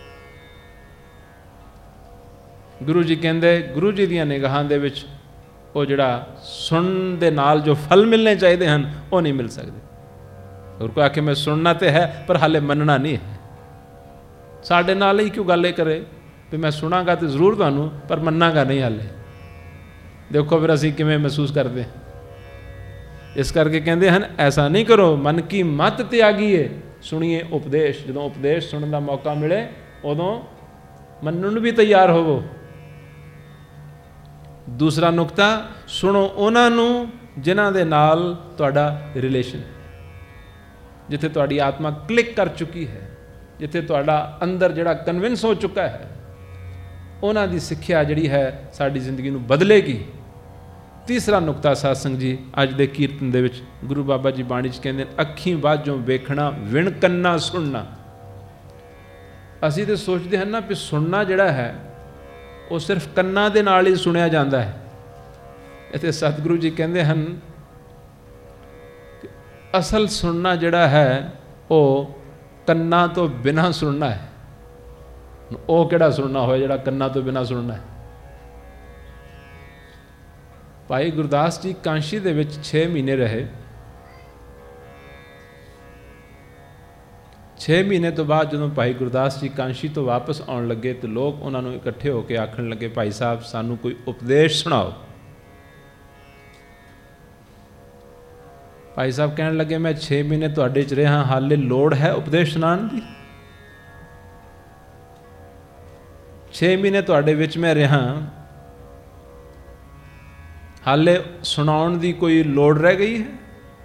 Guru ji ਕਹਿੰਦੇ, ਗੁਰੂ ਜੀ ਦੀਆਂ ਨਿਗਾਹਾਂ ਦੇ ਵਿੱਚ ਉਹ ਜਿਹੜਾ ਸੁਣਨ ਦੇ ਨਾਲ ਜੋ ਫਲ ਮਿਲਣੇ ਚਾਹੀਦੇ ਹਨ ਉਹ ਨਹੀਂ ਮਿਲ ਸਕਦੇ। ਹੋਰ ਕੋਈ ਆਖੇ ਮੈਂ ਸੁਣਨਾ ਤੇ ਹੈ ਪਰ ਹਾਲੇ ਮੰਨਣਾ ਨਹੀਂ ਹੈ, ਸਾਡੇ ਨਾਲ ਹੀ ਕਿਉਂ ਗੱਲ ਇਹ ਕਰੇ ਵੀ ਮੈਂ ਸੁਣਾਂਗਾ ਤੇ ਜ਼ਰੂਰ ਤੁਹਾਨੂੰ ਪਰ ਮੰਨਾਂਗਾ ਨਹੀਂ ਹਾਲੇ। ਦੇਖੋ ਫਿਰ ਅਸੀਂ ਕਿਵੇਂ ਮਹਿਸੂਸ ਕਰਦੇ। ਇਸ ਕਰਕੇ ਕਹਿੰਦੇ ਹਨ ਐਸਾ ਨਹੀਂ ਕਰੋ, ਮਨ ਕੀ ਮਤ ਤਿਆਗੀਏ, ਸੁਣੀਏ ਉਪਦੇਸ਼। ਜਦੋਂ ਉਪਦੇਸ਼ ਸੁਣਨ ਦਾ ਮੌਕਾ ਮਿਲੇ ਉਦੋਂ ਮੰਨਣ ਨੂੰ ਵੀ ਤਿਆਰ ਹੋਵੋ। ਦੂਸਰਾ ਨੁਕਤਾ, ਸੁਣੋ ਉਹਨਾਂ ਨੂੰ ਜਿਨ੍ਹਾਂ ਦੇ ਨਾਲ ਤੁਹਾਡਾ ਰਿਲੇਸ਼ਨ, ਜਿੱਥੇ ਤੁਹਾਡੀ ਆਤਮਾ ਕਲਿੱਕ ਕਰ ਚੁੱਕੀ ਹੈ, ਜਿੱਥੇ ਤੁਹਾਡਾ ਅੰਦਰ ਜਿਹੜਾ ਕਨਵਿੰਸ ਹੋ ਚੁੱਕਾ ਹੈ, ਉਹਨਾਂ ਦੀ ਸਿੱਖਿਆ ਜਿਹੜੀ ਹੈ ਸਾਡੀ ਜ਼ਿੰਦਗੀ ਨੂੰ ਬਦਲੇਗੀ। ਤੀਸਰਾ ਨੁਕਤਾ ਸਾਧ ਸੰਗਤ ਜੀ, ਅੱਜ ਦੇ ਕੀਰਤਨ ਦੇ ਵਿੱਚ ਗੁਰੂ ਬਾਬਾ ਜੀ ਬਾਣੀ 'ਚ ਕਹਿੰਦੇ, ਅੱਖੀਂ ਬਾਝੋਂ ਵੇਖਣਾ, ਵਿਣ ਕੰਨਾਂ ਸੁਣਨਾ। ਅਸੀਂ ਤਾਂ ਸੋਚਦੇ ਹਨ ਨਾ ਵੀ ਸੁਣਨਾ ਜਿਹੜਾ ਹੈ ਉਹ ਸਿਰਫ ਕੰਨਾਂ ਦੇ ਨਾਲ ਹੀ ਸੁਣਿਆ ਜਾਂਦਾ ਹੈ। ਇੱਥੇ ਸਤਿਗੁਰੂ ਜੀ ਕਹਿੰਦੇ ਹਨ ਕਿ ਅਸਲ ਸੁਣਨਾ ਜਿਹੜਾ ਹੈ ਉਹ ਕੰਨਾਂ ਤੋਂ ਬਿਨਾਂ ਸੁਣਨਾ ਹੈ। ਉਹ ਕਿਹੜਾ ਸੁਣਨਾ ਹੋਇਆ ਜਿਹੜਾ ਕੰਨਾਂ ਤੋਂ ਬਿਨਾਂ ਸੁਣਨਾ ਹੈ? ਭਾਈ ਗੁਰਦਾਸ ਜੀ ਕਾਂਸ਼ੀ ਦੇ ਵਿੱਚ ਛੇ ਮਹੀਨੇ ਰਹੇ। ਛੇ ਮਹੀਨੇ ਤੋਂ ਬਾਅਦ ਜਦੋਂ ਭਾਈ ਗੁਰਦਾਸ ਜੀ ਕਾਂਸ਼ੀ ਤੋਂ ਵਾਪਸ ਆਉਣ ਲੱਗੇ ਤੇ ਲੋਕ ਉਹਨਾਂ ਨੂੰ ਇਕੱਠੇ ਹੋ ਕੇ ਆਖਣ ਲੱਗੇ, ਭਾਈ ਸਾਹਿਬ ਸਾਨੂੰ ਕੋਈ ਉਪਦੇਸ਼ ਸੁਣਾਓ। ਭਾਈ ਸਾਹਿਬ ਕਹਿਣ ਲੱਗੇ, ਮੈਂ ਛੇ ਮਹੀਨੇ ਤੁਹਾਡੇ 'ਚ ਰਿਹਾ, ਹਾਲੇ ਲੋੜ ਹੈ ਉਪਦੇਸ਼ ਸੁਣਾਉਣ ਦੀ? ਛੇ ਮਹੀਨੇ ਤੁਹਾਡੇ ਵਿੱਚ ਮੈਂ ਰਿਹਾ, ਹਾਲੇ ਸੁਣਾਉਣ ਦੀ ਕੋਈ ਲੋੜ ਰਹਿ ਗਈ ਹੈ?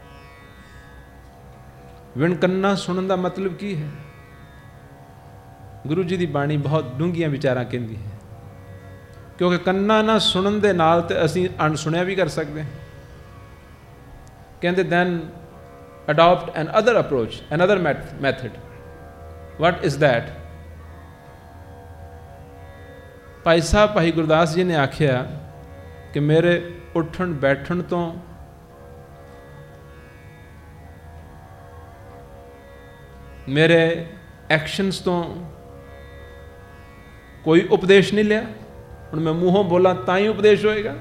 ਵਿਣ ਕੰਨਾਂ ਸੁਣਨ ਦਾ ਮਤਲਬ ਕੀ ਹੈ? ਗੁਰੂ ਜੀ ਦੀ ਬਾਣੀ ਬਹੁਤ ਡੂੰਘੀਆਂ ਵਿਚਾਰਾਂ ਕਹਿੰਦੀ ਹੈ, ਕਿਉਂਕਿ ਕੰਨਾਂ ਨਾਲ ਸੁਣਨ ਦੇ ਨਾਲ ਤੇ ਅਸੀਂ ਅਣਸੁਣਿਆ ਵੀ ਕਰ ਸਕਦੇ ਹਾਂ। ਕਹਿੰਦੇ then adopt another approach, another method. What is that? Bhai Sahib Bhai Gurdas ji ਨੇ ਆਖਿਆ ਕਿ ਮੇਰੇ ਉੱਠਣ ਬੈਠਣ ਤੋਂ ਮੇਰੇ ਐਕਸ਼ਨਸ ਤੋਂ ਕੋਈ ਉਪਦੇਸ਼ ਨਹੀਂ ਲਿਆ। ਹੁਣ ਮੈਂ ਮੂੰਹੋਂ ਬੋਲਾਂ ਤਾਂ ਹੀ ਉਪਦੇਸ਼ ਹੋਏਗਾ?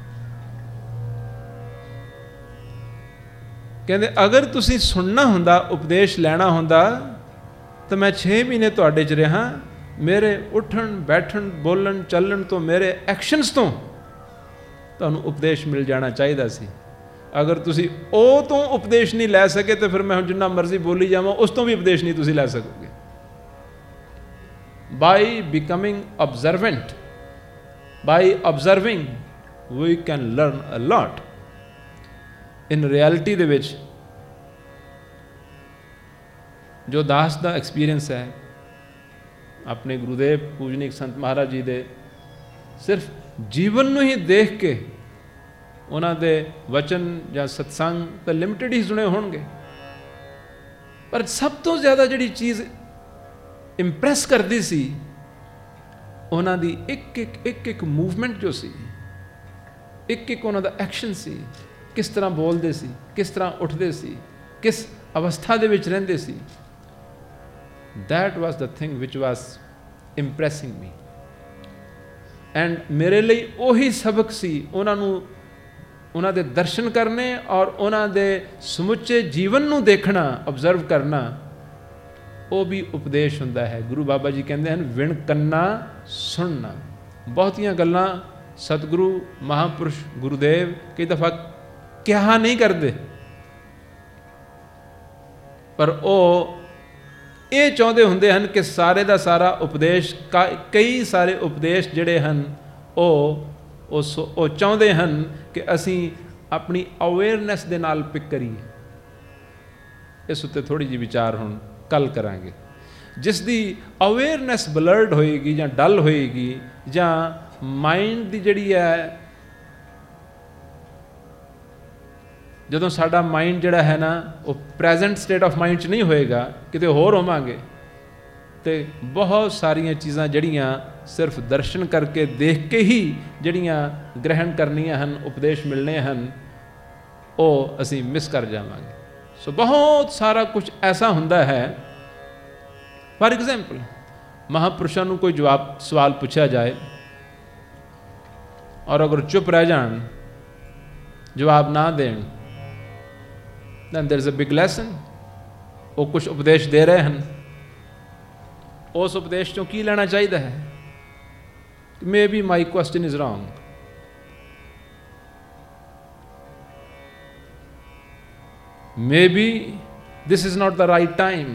ਕਹਿੰਦੇ ਅਗਰ ਤੁਸੀਂ ਸੁਣਨਾ ਹੁੰਦਾ, ਉਪਦੇਸ਼ ਲੈਣਾ ਹੁੰਦਾ ਤਾਂ ਮੈਂ ਛੇ ਮਹੀਨੇ ਤੁਹਾਡੇ 'ਚ ਰਿਹਾ, ਮੇਰੇ ਉੱਠਣ ਬੈਠਣ ਬੋਲਣ ਚੱਲਣ ਤੋਂ, ਮੇਰੇ ਐਕਸ਼ਨਸ ਤੋਂ ਤੁਹਾਨੂੰ ਉਪਦੇਸ਼ ਮਿਲ ਜਾਣਾ ਚਾਹੀਦਾ ਸੀ। ਅਗਰ ਤੁਸੀਂ ਉਹ ਤੋਂ ਉਪਦੇਸ਼ ਨਹੀਂ ਲੈ ਸਕੇ ਤਾਂ ਫਿਰ ਮੈਂ ਹੁਣ ਜਿੰਨਾ ਮਰਜ਼ੀ ਬੋਲੀ ਜਾਵਾਂ ਉਸ ਤੋਂ ਵੀ ਉਪਦੇਸ਼ ਨਹੀਂ ਤੁਸੀਂ ਲੈ ਸਕੋਗੇ। By becoming observant, by observing we can learn a lot. In reality ਦੇ ਵਿੱਚ ਜੋ ਦਾਸ ਦਾ ਐਕਸਪੀਰੀਅੰਸ ਹੈ ਆਪਣੇ ਗੁਰੂਦੇਵ ਪੂਜਨੀਕ ਸੰਤ ਮਹਾਰਾਜ ਜੀ ਦੇ, ਸਿਰਫ ਜੀਵਨ ਨੂੰ ਹੀ ਦੇਖ ਕੇ ਉਹਨਾਂ ਦੇ ਵਚਨ ਜਾਂ ਸਤਸੰਗ ਤਾਂ ਲਿਮਿਟਡ ਹੀ ਸੁਣੇ ਹੋਣਗੇ, ਪਰ ਸਭ ਤੋਂ ਜ਼ਿਆਦਾ ਜਿਹੜੀ ਚੀਜ਼ ਇੰਪ੍ਰੈਸ ਕਰਦੀ ਸੀ ਉਹਨਾਂ ਦੀ ਇੱਕ ਇੱਕ ਇੱਕ ਇੱਕ ਮੂਵਮੈਂਟ ਜੋ ਸੀ, ਇੱਕ ਇੱਕ ਉਹਨਾਂ ਦਾ ਐਕਸ਼ਨ ਸੀ, ਕਿਸ ਤਰ੍ਹਾਂ ਬੋਲਦੇ ਸੀ, ਕਿਸ ਤਰ੍ਹਾਂ ਉੱਠਦੇ ਸੀ, ਕਿਸ ਅਵਸਥਾ ਦੇ ਵਿੱਚ ਰਹਿੰਦੇ ਸੀ। that was the thing which was impressing me and ਮੇਰੇ ਲਈ ਉਹੀ ਸਬਕ ਸੀ। ਉਹਨਾਂ ਨੂੰ, ਉਹਨਾਂ ਦੇ ਦਰਸ਼ਨ ਕਰਨੇ ਔਰ ਉਹਨਾਂ ਦੇ ਸਮੁੱਚੇ ਜੀਵਨ ਨੂੰ ਦੇਖਣਾ, ਆਬਜ਼ਰਵ ਕਰਨਾ, ਉਹ ਵੀ ਉਪਦੇਸ਼ ਹੁੰਦਾ ਹੈ। ਗੁਰੂ ਬਾਬਾ ਜੀ ਕਹਿੰਦੇ ਹਨ ਵਿਣ ਕੰਨਾਂ ਸੁਣਨਾ। ਬਹੁਤੀਆਂ ਗੱਲਾਂ ਸਤਿਗੁਰੂ ਮਹਾਂਪੁਰਸ਼ ਗੁਰੂਦੇਵ ਕਈ ਦਫਾ ਕਿਹਾ ਨਹੀਂ ਕਰਦੇ, ਪਰ ਉਹ ਇਹ ਚਾਹੁੰਦੇ ਹੁੰਦੇ ਹਨ ਕਿ ਸਾਰੇ ਦਾ ਸਾਰਾ ਉਪਦੇਸ਼, ਕਈ ਸਾਰੇ ਉਪਦੇਸ਼ ਜਿਹੜੇ ਹਨ ਉਹ ਉਸ ਉਹ ਚਾਹੁੰਦੇ ਹਨ ਕਿ ਅਸੀਂ ਆਪਣੀ ਅਵੇਅਰਨੈਸ ਦੇ ਨਾਲ ਪਿਕ ਕਰੀਏ। ਇਸ ਉੱਤੇ ਥੋੜ੍ਹੀ ਜਿਹੀ ਵਿਚਾਰ ਹੁਣ ਕੱਲ੍ਹ ਕਰਾਂਗੇ। ਜਿਸ ਦੀ ਅਵੇਅਰਨੈਸ ਬਲਰਡ ਹੋਏਗੀ ਜਾਂ ਡਲ ਹੋਏਗੀ, ਜਾਂ ਮਾਈਂਡ ਦੀ ਜਿਹੜੀ ਹੈ, ਜਦੋਂ ਸਾਡਾ ਮਾਈਂਡ ਜਿਹੜਾ ਹੈ ਨਾ ਉਹ ਪ੍ਰੈਜ਼ੈਂਟ ਸਟੇਟ ਆਫ ਮਾਈਂਡ 'ਚ ਨਹੀਂ ਹੋਏਗਾ, ਕਿਤੇ ਹੋਰ ਹੋਵਾਂਗੇ, ਤੇ ਬਹੁਤ ਸਾਰੀਆਂ ਚੀਜ਼ਾਂ ਜਿਹੜੀਆਂ ਸਿਰਫ ਦਰਸ਼ਨ ਕਰਕੇ ਦੇਖ ਕੇ ਹੀ ਜਿਹੜੀਆਂ ਗ੍ਰਹਿਣ ਕਰਨੀਆਂ ਹਨ, ਉਪਦੇਸ਼ ਮਿਲਣੇ ਹਨ, ਉਹ ਅਸੀਂ ਮਿਸ ਕਰ ਜਾਵਾਂਗੇ। ਸੋ ਬਹੁਤ ਸਾਰਾ ਕੁਝ ਐਸਾ ਹੁੰਦਾ ਹੈ। ਫਾਰ ਐਗਜ਼ਾਮਪਲ, ਮਹਾਂਪੁਰਸ਼ਾਂ ਨੂੰ ਕੋਈ ਜਵਾਬ ਸਵਾਲ ਪੁੱਛਿਆ ਜਾਏ ਔਰ ਅਗਰ ਚੁੱਪ ਰਹਿ ਜਾਣ, ਜਵਾਬ ਨਾ ਦੇਣ, then there is a big lesson। ਉਹ ਕੁਝ ਉਪਦੇਸ਼ ਦੇ ਰਹੇ ਹਨ, ਉਸ ਉਪਦੇਸ਼ ਚੋਂ ਕੀ ਲੈਣਾ ਚਾਹੀਦਾ ਹੈ? Maybe my question is wrong, maybe this is not the right time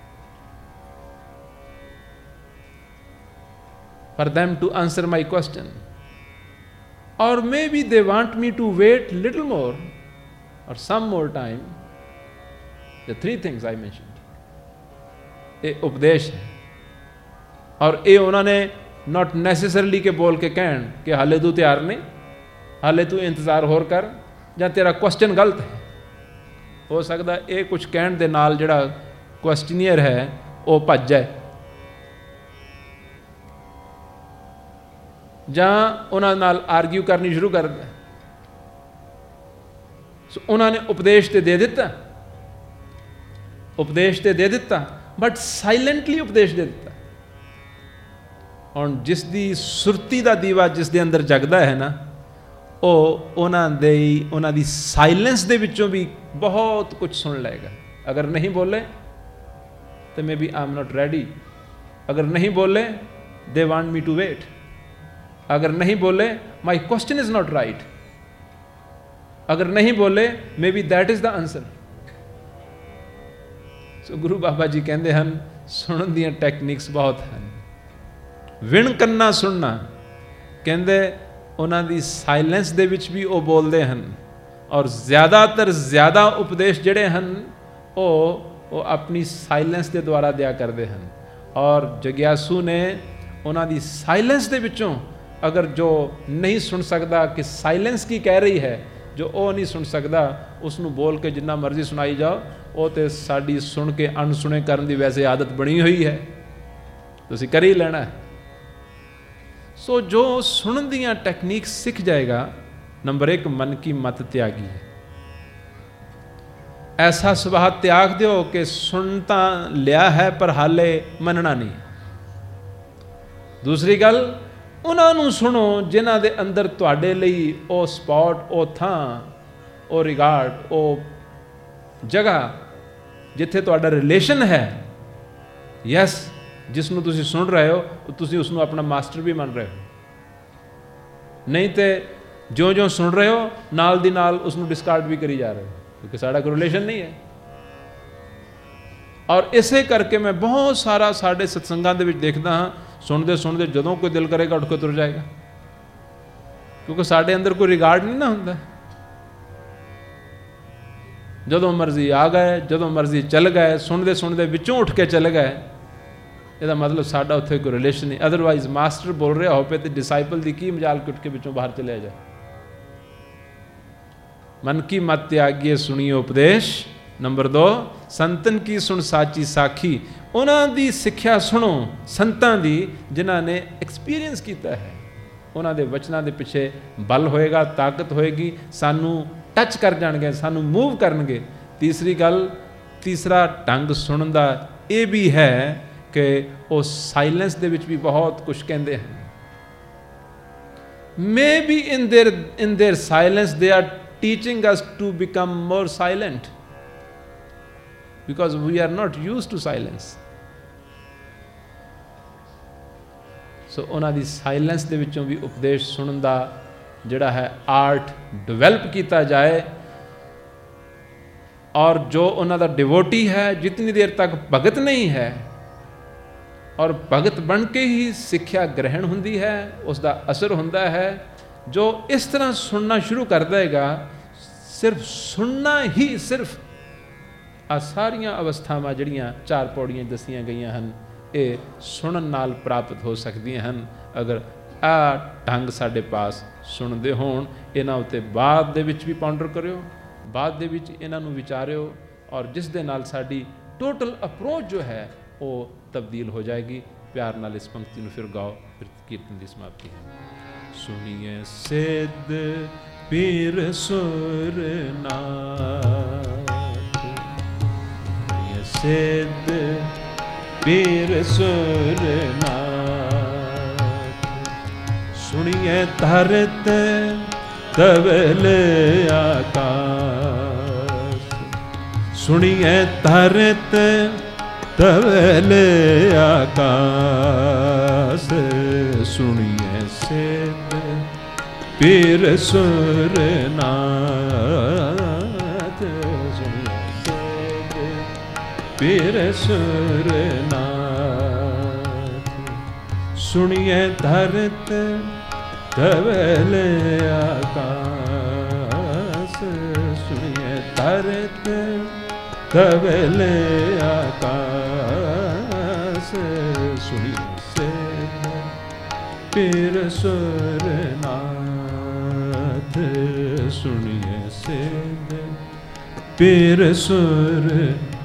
for them to answer my question, or maybe they want me to wait little more और some more time, the three things I mentioned, ये उपदेश है। और ये उन्होंने not नैसेसरली के बोल के कहन कि हाले तू तैयार नहीं, हाले तू इंतज़ार होर कर, ਜਾਂ तेरा क्वेश्चन गलत है। हो सकता ये कुछ कहण दे नाल जिहड़ा क्वेश्चनियर है वो भज जाए, ਜਾਂ ਉਹਨਾਂ ਨਾਲ ਆਰਗਿਊ ਕਰਨੀ ਸ਼ੁਰੂ ਕਰ ਦਿੰਦਾ। ਸੋ ਉਹਨਾਂ ਨੇ ਉਪਦੇਸ਼ ਤੇ ਦੇ ਦਿੱਤਾ, ਉਪਦੇਸ਼ ਤੇ ਦੇ ਦਿੱਤਾ, ਬਟ ਸਾਇਲੈਂਟਲੀ ਉਪਦੇਸ਼ ਦੇ ਦਿੱਤਾ। ਹੁਣ ਜਿਸ ਦੀ ਸੁਰਤੀ ਦਾ ਦੀਵਾ ਜਿਸ ਦੇ ਅੰਦਰ ਜਗਦਾ ਹੈ ਨਾ, ਉਹ ਉਹਨਾਂ ਦੇ ਉਹਨਾਂ ਦੀ ਸਾਇਲੈਂਸ ਦੇ ਵਿੱਚੋਂ ਵੀ ਬਹੁਤ ਕੁਝ ਸੁਣ ਲਏਗਾ। ਅਗਰ ਨਹੀਂ ਬੋਲੇ ਤਾਂ maybe I am not ready, ਅਗਰ ਨਹੀਂ ਬੋਲੇ they want me to wait, अगर नहीं बोले my question is not right, अगर नहीं बोले maybe that is the answer. So Guru Baba जी कहते हैं सुनन दी टैक्निक्स बहुत हैं। विण कन्ना सुनना, कहते उन्हां दी साइलेंस दे विच भी वो बोलते हैं, और ज़्यादातर ज़्यादा उपदेश जिहड़े हैं वो वो अपनी साइलेंस के द्वारा दिया करते हैं। और जग्यासू ने उन्हां दी साइलेंस दे विचों अगर जो नहीं सुन सकता कि साइलेंस की कह रही है, जो वो नहीं सुन सकता, उसनों बोल के जिन्ना मर्जी सुनाई जाओ, वो तो साड़ी सुन के अनसुने करने की वैसे आदत बनी हुई है, तो कर ही लेना है। सो जो सुनन दियाँ टैक्निक्स सीख जाएगा, नंबर एक मन की मत त्यागी है। ऐसा सुभाव त्याग दो कि सुनता लिया है पर हाले मनना नहीं। दूसरी गल, उन्होंने सुनो जिन्हां दे अंदर तुहाडे लई ओ स्पॉट, ओ थां, ओ रिगार्ड, ओ जगह जिथे तुहाडा रिलेशन है, यस, जिसनों तुसी सुन रहे हो तुसी उसनों अपना मास्टर भी मान रहे हो। नहीं तो ज्यों ज्यों सुन रहे हो नाल दी नाल उसनों डिस्कार्ड भी करी जा रहे हो, क्योंकि साडा कोई रिलेशन नहीं है। और इसे करके मैं बहुत सारा साडे सत्संगां दे विच देखदा हाँ, सुनते सुनते जदों कोई दिल करेगा उठ के तुर जाएगा, क्योंकि साढ़े अंदर कोई रिगार्ड नहीं ना होंदा। जदों मर्जी आ गए, जदों मर्जी चल गए, सुनते सुनते विचों उठ के चले गए, ਇਹਦਾ मतलब साडा उत्थे कोई रिलेशन नहीं। अदरवाइज मास्टर बोल रहा हो पे तो डिसाइपल की की मजाल उठ के विचों बाहर चले जाए। मन की मत त्यागिए सुनिए उपदेश। नंबर दो, संतन की सुन साची साखी। उन्हों की सिक्ख्या सुनो संतां दी जिन्हां ने एक्सपीरियंस किया है, उन्हों के वचनों के पिछे बल होएगा, ताकत होएगी, सानू टच कर जाएंगे, सानू मूव करनगे। तीसरी गल, तीसरा ढंग सुनन दा ये भी है कि वो साइलेंस दे विच भी बहुत कुछ कहते हैं। Maybe in there in there silence they are teaching us to become more silent, because we are not used to silence. So उन्हां दी साइलेंस दे विचों भी उपदेश सुनन दा जिहड़ा है आर्ट डिवेलप किया जाए। और जो उन्हां दा डिवोटी है, जितनी देर तक भगत नहीं है और भगत बन के ही सिक्ख्या ग्रहण हुंदी है, उसका असर हुंदा है। जो इस तरह सुनना शुरू कर देगा, सिर्फ सुनना ही, सिर्फ आ सारियां अवस्थावां जिहड़ियां चार पौड़ियां दसियां गईयां हन, ये सुनन नाल प्राप्त हो सकदियां हन, अगर आ ढंग साडे पास सुनदे होण। इन्हां उत्ते बाद दे विच भी पॉन्डर करियो, बाद दे विच इन्हां नूं विचारियो, और जिस दे नाल साडी टोटल अप्रोच जो है वो तब्दील हो जाएगी। प्यार नाल इस पंक्ति नूं फिर गाओ, फिर कीर्तन की समाप्ति है। सुनिए सिद्ध पीर सुरनाथ, सिद्ध पीर सुरनाथ, सुनिए धरत धवल आकाश, सुनिए धरत धवल आकाश, सुनिए सिद्ध पीर सुरनाथ, सुनिए सिद्ध पीर सुरनाथ, सुनिए धरत धवल आकाश, सुनिए तरत धवल आकाश सुनिए से पीर सुरनाथ सुनिए से पीर सुरनाथ